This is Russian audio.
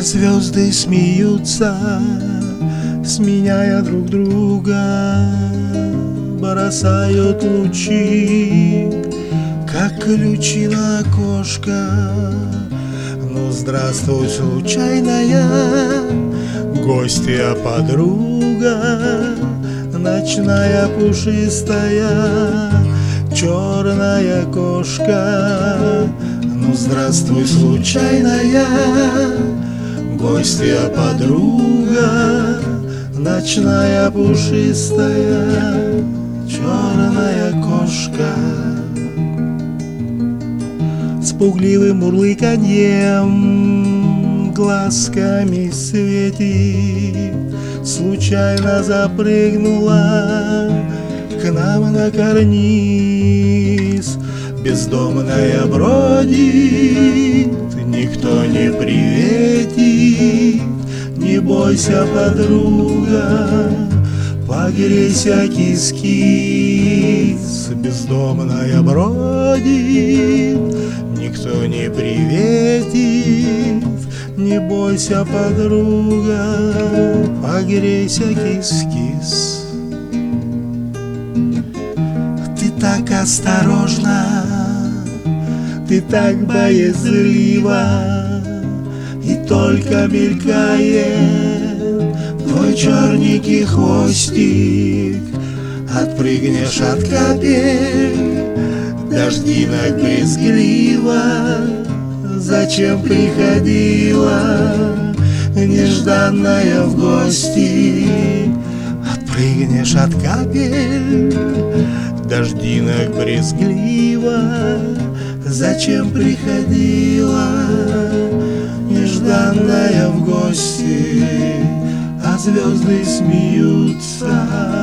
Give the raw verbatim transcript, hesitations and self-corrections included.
звезды смеются, сменяя друг друга, бросают лучи, как ключи на окошко. Ну, здравствуй, случайная гостья, подруга, ночная пушистая черная кошка. Ну, здравствуй, случайная гостья, подруга, ночная пушистая черная кошка. С пугливым мурлыканьем глазками светит, случайно запрыгнула к нам на карниз. Бездомная бродит, никто не приветит. Не бойся, подруга, погрейся, кис-кис. Бездомная бродит, никто не приветит. Не бойся, подруга, погрейся, кис-кис. Ты так осторожна, ты так боязлива, и только мелькает твой черненький хвостик. Отпрыгнешь от капель дождинок брезгливо. Зачем приходила нежданная в гости? Отпрыгнешь от капель дождинок брезгливо. Зачем приходила нежданная в гости? А звезды смеются.